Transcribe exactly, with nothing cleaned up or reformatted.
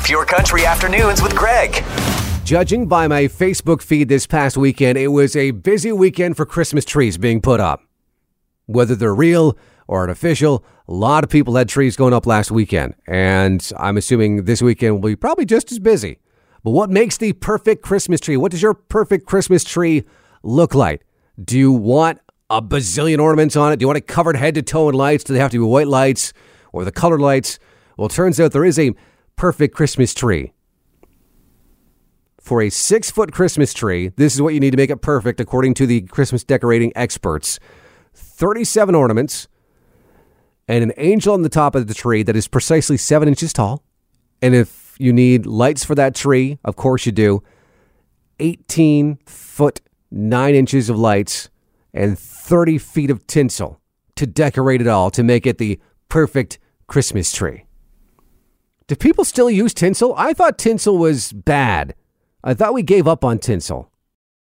Pure Country Afternoons with Greg. Judging by my Facebook feed this past weekend, it was a busy weekend for Christmas trees being put up. Whether they're real or artificial, a lot of people had trees going up last weekend. And I'm assuming this weekend will be probably just as busy. But what makes the perfect Christmas tree? What does your perfect Christmas tree look like? Do you want a bazillion ornaments on it? Do you want it covered head to toe in lights? Do they have to be white lights or the colored lights? Well, it turns out there is a perfect Christmas tree. For a six-foot Christmas tree, this is what you need to make it perfect, according to the Christmas decorating experts. thirty-seven ornaments and an angel on the top of the tree that is precisely seven inches tall. And if you need lights for that tree, of course you do, eighteen foot, nine inches of lights and thirty feet of tinsel to decorate it all to make it the perfect Christmas tree. Do people still use tinsel? I thought tinsel was bad. I thought we gave up on tinsel.